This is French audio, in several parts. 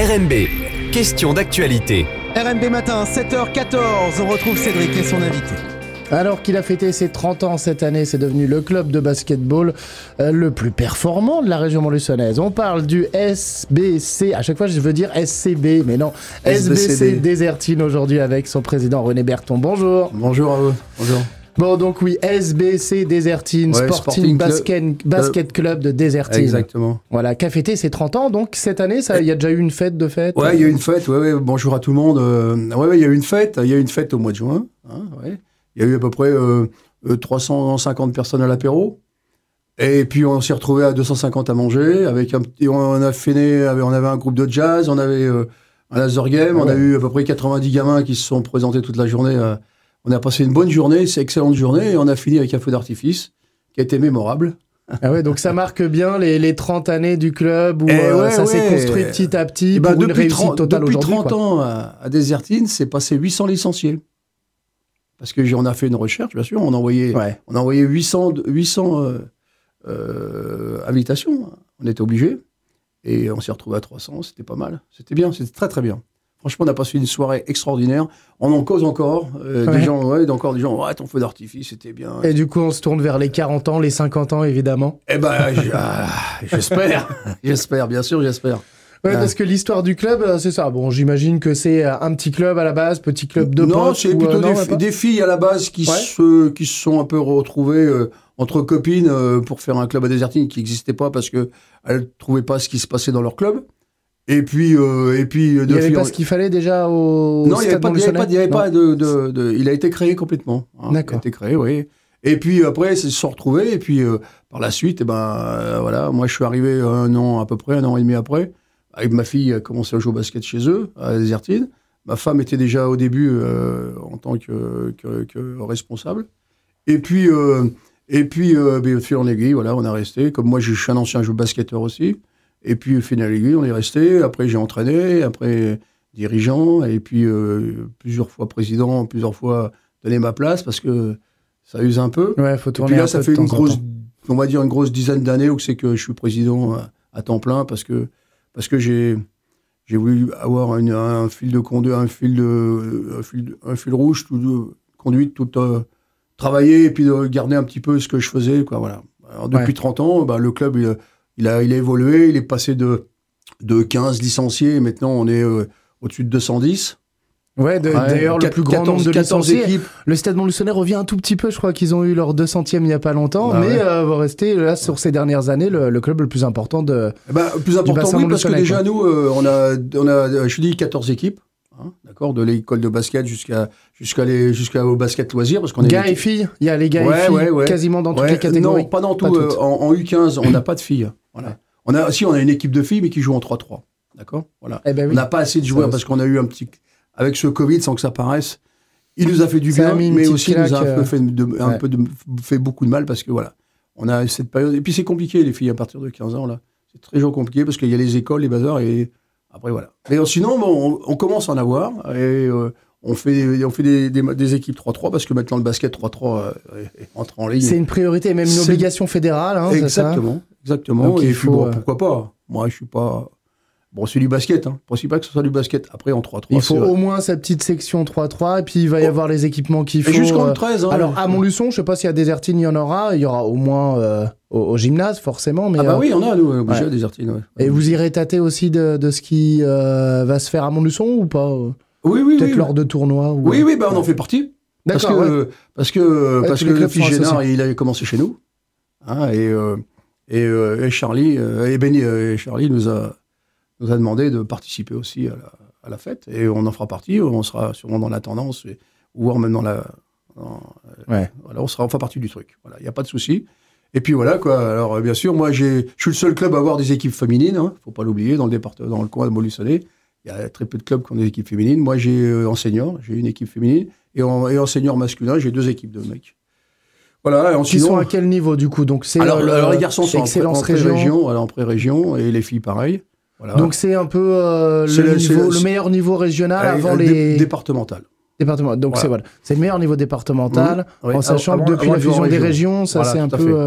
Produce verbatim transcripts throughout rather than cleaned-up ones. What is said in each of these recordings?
R M B, question d'actualité. R M B matin, sept heures quatorze, on retrouve Cédric et son invité. Alors qu'il a fêté ses trente ans cette année, c'est devenu le club de basketball euh, le plus performant de la région montluçonnaise. On parle du S B C, à chaque fois je veux dire S C B, mais non, S B C Désertine aujourd'hui avec son président René Berton. Bonjour. Bonjour à vous. Bonjour. Bon, donc oui, S B C Désertine, ouais, Sporting, Sporting Basket, Club, Basket Club de Désertine. Exactement. Voilà, qui a fêté ses trente ans, donc cette année, il y a déjà eu une fête de fête. Ouais, il y a eu une fête, ouais, ouais, bonjour à tout le monde. Euh, ouais, ouais, il y a eu une fête, il y a eu une fête au mois de juin. Hein, ouais. Il y a eu à peu près euh, trois cent cinquante personnes à l'apéro. Et puis on s'est retrouvés à deux cent cinquante à manger. Avec un, et on, a fini, on avait un groupe de jazz, on avait euh, un laser game, ouais. On a eu à peu près quatre-vingt-dix gamins qui se sont présentés toute la journée. Euh, on a passé une bonne journée, c'est une excellente journée. Et on a fini avec un feu d'artifice qui a été mémorable. Ah ouais, donc ça marque bien les, les trente années du club où euh, ouais, ça ouais. s'est construit petit à petit pour bah, une réussite trente, totale depuis aujourd'hui. Depuis trente quoi. ans à, à Désertine, c'est passé huit cents licenciés. Parce qu'on a fait une recherche, bien sûr, on a envoyé, ouais. on a envoyé huit cents, huit cents euh, euh, invitations, on était obligés, et on s'est retrouvé à trois cents, c'était pas mal, c'était bien, c'était très très bien. Franchement, on a passé une soirée extraordinaire, on en cause encore, euh, ouais. des gens, ouais, encore des gens, ouais, ton feu d'artifice, c'était bien. Et du coup, on se tourne vers les quarante ans, les cinquante ans, évidemment. Eh ben, j'espère, j'espère, bien sûr, j'espère. Ouais, parce que l'histoire du club, c'est ça. Bon, j'imagine que c'est un petit club à la base, petit club de potes. Non, c'est plutôt euh, des, non, f- des filles à la base qui, ouais. se, qui se sont un peu retrouvées euh, entre copines euh, pour faire un club à Désertine qui n'existait pas parce qu'elles ne trouvaient pas ce qui se passait dans leur club. Et puis, euh, et puis il n'y avait pas en... ce qu'il fallait déjà au non, il n'y avait pas, il y avait pas, il y avait pas de, de, de... Il a été créé complètement. Hein, D'accord. Il a été créé, oui. Et puis après, ils se sont retrouvés. Et puis euh, par la suite, eh ben, euh, voilà, moi je suis arrivé un an à peu près, un an et demi après. Avec ma fille, a commencé à jouer au basket chez eux, à Désertine. Ma femme était déjà au début euh, en tant que, que, que responsable. Et puis, euh, et puis euh, ben, fil en aiguille, voilà, on a resté. Comme moi, je suis un ancien joueur basketteur aussi. Et puis, fil en aiguille, on est resté. Après, j'ai entraîné. Après, dirigeant. Et puis, euh, plusieurs fois président, plusieurs fois donné ma place parce que ça use un peu. Ouais, faut tourner et puis là, un ça peu fait une grosse, temps. on va dire une grosse dizaine d'années où c'est que je suis président à, à temps plein parce que Parce que j'ai, j'ai voulu avoir une, un fil de conduite, un fil de, un fil, un fil rouge, tout de conduite, tout euh, travailler et puis de garder un petit peu ce que je faisais, quoi, voilà. Alors, depuis ouais. trente ans, bah, le club, il, il, a, il a évolué, il est passé de, de quinze licenciés, et maintenant on est euh, au-dessus de deux cent dix. Ouais, de, ouais, d'ailleurs, quatre, le plus grand quatorze, nombre de licenciés. Équipes. Le Stade Montluçonnet revient un tout petit peu. Je crois qu'ils ont eu leur deux centième il n'y a pas longtemps. Bah mais ouais. euh, va rester, là, sur ces dernières années, le, le club le plus important de. Bah, plus important, oui, parce que déjà, quoi. nous, euh, on, a, on a, je dis, quatorze équipes. Hein, d'accord, de l'école de basket jusqu'à, jusqu'à les, jusqu'au basket loisir. Parce qu'on gars et filles. Il y a les gars ouais, et filles ouais, ouais. quasiment dans toutes ouais, les catégories. Non, pas dans tout. Pas euh, en, en U quinze, on n'a pas de filles. Voilà. On a, si, on a une équipe de filles, mais qui joue en trois trois. D'accord, voilà. Eh ben oui. On n'a pas assez de joueurs parce qu'on a eu un petit. Avec ce Covid, sans que ça paraisse, il nous a fait du ça bien, mais aussi il nous a un, peu, euh... fait, de, un ouais. peu de, fait beaucoup de mal parce que voilà, on a cette période. Et puis c'est compliqué, les filles, à partir de quinze ans, là. C'est très compliqué parce qu'il y a les écoles, les bazars, et après voilà. Mais sinon, bon, on, on commence à en avoir et euh, on fait, on fait des, des, des équipes trois trois parce que maintenant le basket trois trois euh, entre en ligne. C'est une priorité, même une c'est... obligation fédérale. Hein, exactement, ça exactement. Donc, et puis faut, bon, euh... pourquoi pas. Moi, je suis pas. Bon, c'est du basket, hein. Pense pas que ce soit du basket. Après, en trois trois. Il faut au moins sa petite section trois trois, et puis il va y oh. avoir les équipements qu'il faut. Et jusqu'en euh... treize, hein. Alors, à Montluçon, je sais pas si à Désertine, il y en aura. Il y aura au moins euh, au, au gymnase, forcément. Mais, ah bah euh... oui, il y en a, nous, obligés ouais. à Désertine, ouais. Et vous irez tâter aussi de, de ce qui euh, va se faire à Montluçon ou pas? Oui, oui, Peut-être oui. lors de tournois ou... Oui, oui, bah on en fait partie. D'accord, parce que, ouais. parce que, ouais, parce que le fils Génard, il a commencé chez nous. Hein, et, euh, et, euh, et Charlie, euh, et Benny et Charlie nous a... nous a demandé de participer aussi à la, à la fête. Et on en fera partie. On sera sûrement dans la tendance, et, ou voire même dans la... Dans, ouais. Voilà, on, sera, on fera partie du truc. Voilà, il n'y a pas de souci. Et puis voilà, quoi. Alors, bien sûr, moi, j'ai, je suis le seul club à avoir des équipes féminines. Il hein, ne faut pas l'oublier. Dans le département, dans le coin de Montluçonnet, il y a très peu de clubs qui ont des équipes féminines. Moi, j'ai euh, en senior, j'ai une équipe féminine. Et en, et en senior masculin, j'ai deux équipes de mecs. Voilà, Qui sinon, sont à quel niveau, du coup? Donc, c'est alors, le, alors, les garçons sont en, pré, en région. pré-région, voilà, en pré-région, et les filles, pareil. Voilà. Donc c'est un peu euh, c'est le, le, niveau, le, le meilleur niveau régional euh, avant euh, les... Départemental. Départemental. Donc voilà. c'est, voilà. c'est le meilleur niveau départemental, mmh. oui. en sachant avant, que depuis avant la fusion région. des régions, ça voilà, c'est un peu... Euh... Ouais.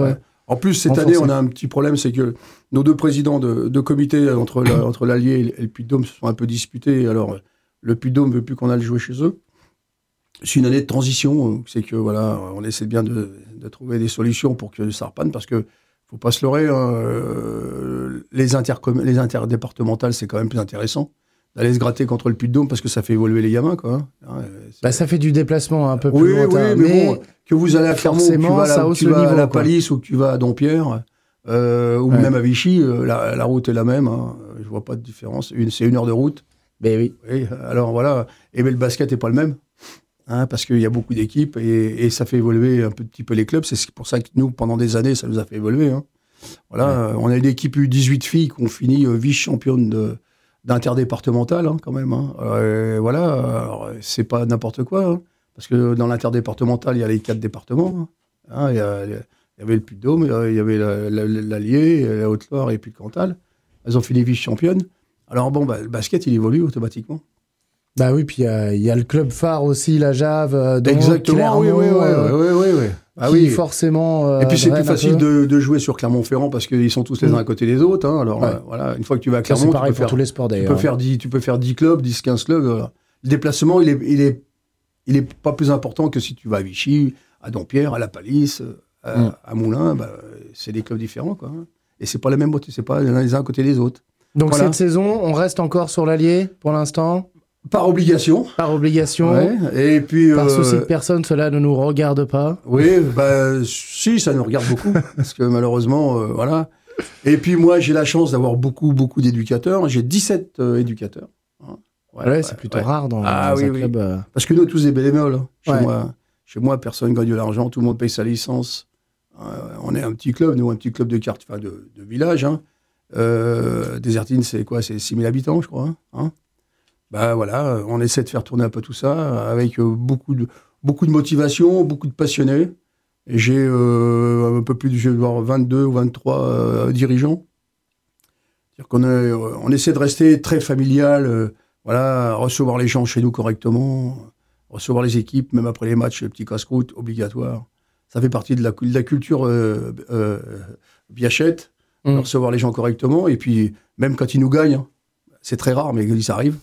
En plus, cette renforcé. année, on a un petit problème, c'est que nos deux présidents de, de comité entre, la, entre l'Allier et le Puy-de-Dôme se sont un peu disputés. Alors, le Puy-de-Dôme ne veut plus qu'on aille jouer chez eux. C'est une année de transition. C'est que, voilà, on essaie bien de, de trouver des solutions pour que ça reprenne, parce que faut pas se leurrer, hein, euh, les, intercom- les interdépartementales, c'est quand même plus intéressant d'aller se gratter contre le Puy-de-Dôme parce que ça fait évoluer les gamins, quoi. Hein, bah, ça fait du déplacement un peu oui, plus lointain. Oui, mais, mais bon, que vous allez à Clermont, que tu vas à la, tu vas à la Palisse ou que tu vas à Dompierre, euh, ou ouais. même à Vichy, euh, la, la route est la même. Hein, je vois pas de différence. Une, c'est une heure de route. Ben oui. oui. Alors voilà. Et mais le basket est pas le même. Hein, parce qu'il y a beaucoup d'équipes et, et ça fait évoluer un petit peu les clubs. C'est pour ça que nous, pendant des années, ça nous a fait évoluer. Hein. Voilà, ouais. On a une équipe U dix-huit filles qui ont fini euh, vice-championne de, d'interdépartemental, hein, quand même. Hein. Euh, voilà, alors, c'est pas n'importe quoi. Hein, parce que dans l'interdépartemental, il y a les quatre départements. Hein, il, y a, il y avait le Puy-de-Dôme, il y avait la, la, l'Allier, la Haute-Loire et puis le Cantal. Elles ont fini vice-championnes. Alors bon, bah, le basket, il évolue automatiquement. Bah oui, puis il y, y a le club phare aussi, la Jave. Donc, exactement, oui, oui, oui, oui, oui, oui, oui. Ah qui oui. forcément. Euh, et puis c'est plus facile de, de jouer sur Clermont-Ferrand parce qu'ils sont tous les uns à côté des autres. Hein. Alors ouais. euh, voilà, une fois que tu vas à Clermont, ça, c'est pareil tu peux pour faire tous les sports d'ailleurs. Tu peux faire dix, tu peux faire dix clubs, dix, quinze clubs. Voilà. Le déplacement, il est, il est, il est pas plus important que si tu vas à Vichy, à Dompierre, à La Palisse, à, mm. à Moulins. Bah, c'est des clubs différents, quoi. Et c'est pas la même beauté, c'est pas les uns les uns à côté des autres. Donc voilà. cette saison, on reste encore sur l'Allier pour l'instant. Par obligation. Par obligation. Ouais. Et puis, Par euh... souci de personne, cela ne nous regarde pas. Oui, bah, si, ça nous regarde beaucoup. Parce que malheureusement, euh, voilà. Et puis moi, j'ai la chance d'avoir beaucoup, beaucoup d'éducateurs. J'ai dix-sept euh, éducateurs. Hein. Ouais, ouais, ouais, c'est plutôt ouais. rare dans, ah, dans oui, un oui. club. Euh... Parce que nous, tous des bénévoles. Hein. Chez, ouais. moi, chez moi, personne ne gagne de l'argent. Tout le monde paye sa licence. Euh, on est un petit club, nous, un petit club de quartier, enfin de, de village. Hein. Euh, Désertine, c'est quoi? C'est six mille habitants, je crois. Hein. Bah voilà, on essaie de faire tourner un peu tout ça avec beaucoup de, beaucoup de motivation, beaucoup de passionnés. Et j'ai euh, un peu plus de je vais voir vingt-deux ou vingt-trois euh, dirigeants. C'est-à-dire qu'on est, on essaie de rester très familial, euh, voilà, recevoir les gens chez nous correctement, recevoir les équipes, même après les matchs, les petits casse-croûtes, obligatoire. Ça fait partie de la, de la culture euh, euh, Biachette, mmh. recevoir les gens correctement. Et puis, même quand ils nous gagnent, hein, c'est très rare, mais ça arrive.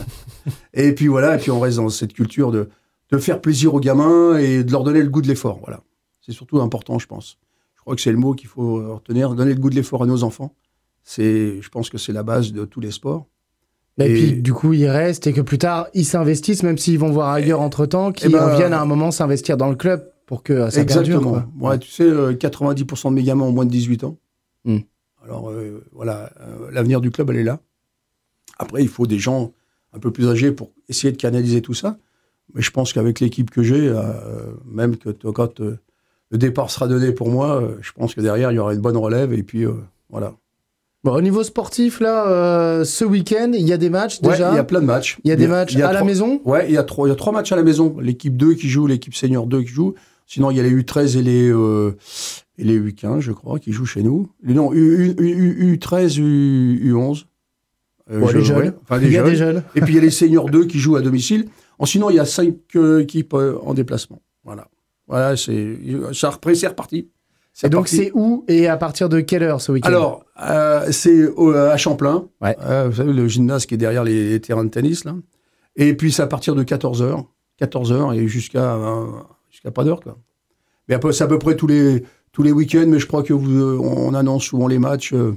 Et puis voilà, et puis on reste dans cette culture de, de faire plaisir aux gamins et de leur donner le goût de l'effort. Voilà. C'est surtout important, je pense. Je crois que c'est le mot qu'il faut retenir, donner le goût de l'effort à nos enfants. C'est, je pense que c'est la base de tous les sports. Et, et puis du coup, ils restent et que plus tard, ils s'investissent, même s'ils vont voir ailleurs entre-temps, qu'ils ben, reviennent à un moment s'investir dans le club pour que ça exactement. perdure. Moi, ouais, tu sais, quatre-vingt-dix pour cent de mes gamins ont moins de dix-huit ans. Mm. Alors euh, voilà, euh, l'avenir du club, elle est là. Après, il faut des gens un peu plus âgés pour essayer de canaliser tout ça. Mais je pense qu'avec l'équipe que j'ai, euh, même que t- quand euh, le départ sera donné pour moi, euh, je pense que derrière, il y aura une bonne relève. Et puis, euh, voilà. Bon, au niveau sportif, là, euh, ce week-end, il y a des matchs déjà. Ouais, il y a plein de matchs. Il y a des matchs à la maison. Ouais, il y a trois, il y a trois matchs à la maison. L'équipe deux qui joue, l'équipe senior deux qui joue. Sinon, il y a les U treize et les, euh, et les U quinze, je crois, qui jouent chez nous. Non, U, U, U, U treize, U, U onze. Euh, ouais, les jeunes. Ouais, enfin, il y a des jeunes. Et puis il y a les seniors deux qui jouent à domicile. En, sinon, il y a cinq euh, équipes euh, en déplacement. Voilà. Voilà, c'est, ça reprend, c'est reparti. C'est et donc, reparti. C'est où et à partir de quelle heure ce week-end? Alors, euh, c'est euh, à Champlain. Ouais. Euh, vous savez, le gymnase qui est derrière les, les terrains de tennis, là. Et puis, c'est à partir de quatorze heures. quatorze heures et jusqu'à, euh, jusqu'à pas d'heure, quoi. Mais après, c'est à peu près tous les, tous les week-ends, mais je crois que vous, euh, on annonce souvent les matchs. Euh,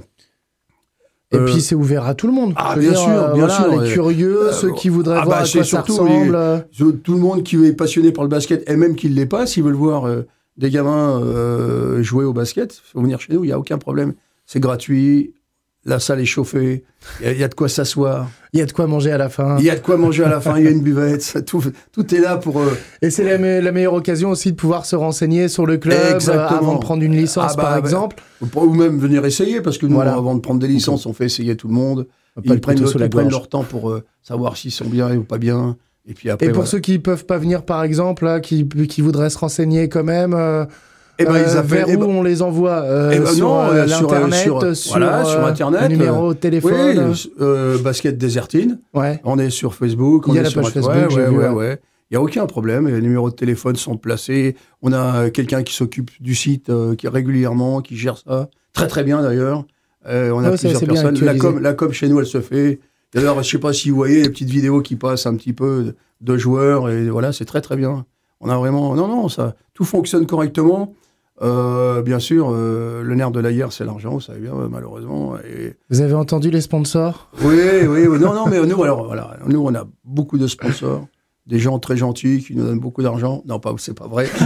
Et euh, puis c'est ouvert à tout le monde. Ah, bien dire, sûr, euh, bien voilà, sûr. Les curieux, euh, ceux qui voudraient ah, voir bah, à quoi ça ressemble. Les, tout le monde qui est passionné par le basket, et même qui ne l'est pas, s'ils veulent voir euh, des gamins euh, jouer au basket, il faut venir chez nous, il n'y a aucun problème. C'est gratuit, la salle est chauffée, il y, y a de quoi s'asseoir. Il y a de quoi manger à la fin. Il y a de quoi manger à la fin, il y a une buvette, ça, tout, tout est là pour... Euh... Et c'est la, me- la meilleure occasion aussi de pouvoir se renseigner sur le club euh, avant de prendre une licence, ah bah, par bah, exemple. Ou même venir essayer, parce que nous, voilà. avant de prendre des licences, on fait essayer tout le monde. Ils prennent, le, ils prennent leur temps pour euh, savoir s'ils sont bien ou pas bien. Et, puis après, et pour voilà. ceux qui ne peuvent pas venir, par exemple, là, qui, qui voudraient se renseigner quand même... Euh... Eh ben, euh, ils appellent, vers eh où ben, on les envoie euh, eh ben, sur non, euh, sur, l'internet, sur, sur, voilà, euh, sur internet, numéro de téléphone. Oui, euh, Basket Désertine. Ouais. On est sur Facebook. Il on y a est la sur page un... Facebook. Ouais, j'ai ouais, vu, ouais, ouais. ouais. Il n'y a aucun problème. Les numéros de téléphone sont placés. On a quelqu'un qui s'occupe du site euh, qui régulièrement, qui gère ça. Très, très bien d'ailleurs. Euh, on a Ouais, plusieurs c'est bien personnes. La actualisé. com, la com chez nous, elle se fait. D'ailleurs, je ne sais pas si vous voyez les petites vidéos qui passent un petit peu de joueurs. Et voilà, c'est très, très bien. On a vraiment... Non, non, ça, tout fonctionne correctement. Euh, bien sûr, euh, le nerf de la guerre, c'est l'argent, vous savez bien, malheureusement. Et... Vous avez entendu les sponsors? Oui, oui, oui. Non, non, mais nous, alors, voilà, nous, on a beaucoup de sponsors, des gens très gentils qui nous donnent beaucoup d'argent. Non, pas, c'est pas vrai.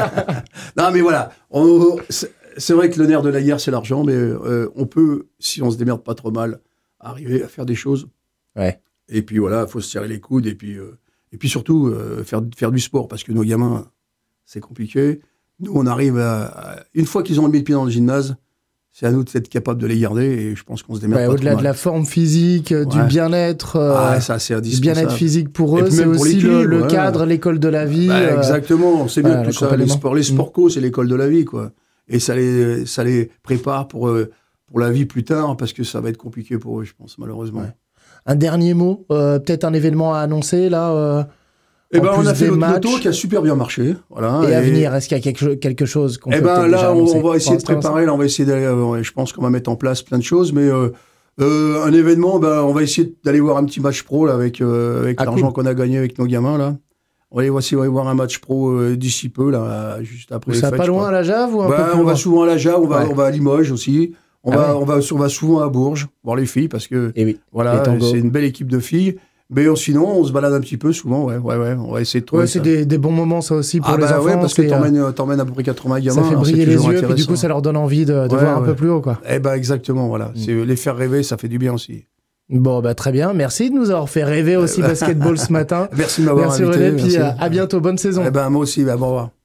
Non, mais voilà, on, c'est, c'est vrai que le nerf de la guerre, c'est l'argent, mais euh, on peut, si on se démerde pas trop mal, arriver à faire des choses. Ouais. Et puis voilà, il faut se serrer les coudes, et puis, euh, et puis surtout, euh, faire, faire du sport, parce que nos gamins, c'est compliqué. Nous, on arrive à, à... Une fois qu'ils ont mis le pied dans le gymnase, c'est à nous d'être capable de les garder et je pense qu'on se démerde Ouais, pas au-delà trop de mal. la forme physique, euh, du Ouais. bien-être, euh, Ah, ça, c'est du indispensable. bien-être physique pour Et eux, puis c'est même pour aussi le, l'équilibre, le ouais. cadre, l'école de la vie. Bah, euh, exactement, c'est bien voilà, tout ça. Les l'accompagnement. sports, les sport co, c'est l'école de la vie, quoi. Et ça les, ça les prépare pour, euh, pour la vie plus tard, parce que ça va être compliqué pour eux, je pense, malheureusement. Ouais. Un dernier mot, euh, peut-être un événement à annoncer, là euh, Et en ben, plus on a fait des notre matchs. loto qui a super bien marché. Voilà, Et à venir, est-ce qu'il y a quelque, quelque chose qu'on Eh peut ben peut-être déjà là, on, annoncer on va essayer de pour l'instant, préparer. Là, on va essayer d'aller. euh, je pense qu'on va mettre en place plein de choses, mais euh, euh, un événement, ben, on va essayer d'aller voir un petit match pro là avec euh, avec Ah, l'argent cool. qu'on a gagné avec nos gamins là. On va aller essayer d'aller voir un match pro euh, d'ici peu là, juste après les Ça fêtes. pas je loin crois. à la Jave ou un Ben, peu plus on va loin souvent à la Jave, on va Ouais. on va à Limoges aussi. On Ah va ouais. on va on va souvent à Bourges voir les filles parce que Eh oui, les voilà, tangos. c'est une belle équipe de filles. Mais euh, sinon, on se balade un petit peu souvent. Ouais, ouais, ouais. On va essayer de trouver Ouais, c'est ça. des, des bons moments, ça aussi, pour Ah les bah enfants. ouais, parce que c'est, euh, t'emmènes, euh, t'emmènes à peu près quatre-vingts gamins. ça fait alors c'est briller les toujours yeux, puis du coup, intéressant. ça leur donne envie de, de Ouais, voir un ouais. peu plus haut, quoi. Eh ben exactement, voilà. Mm. C'est les faire rêver, ça fait du bien aussi. Bon, bah très bien. Merci de nous avoir fait rêver aussi basketball ce matin. Merci de m'avoir Merci invité. René, puis merci. euh, à bientôt. Bonne saison. Eh ben moi aussi, bah, bon, au revoir.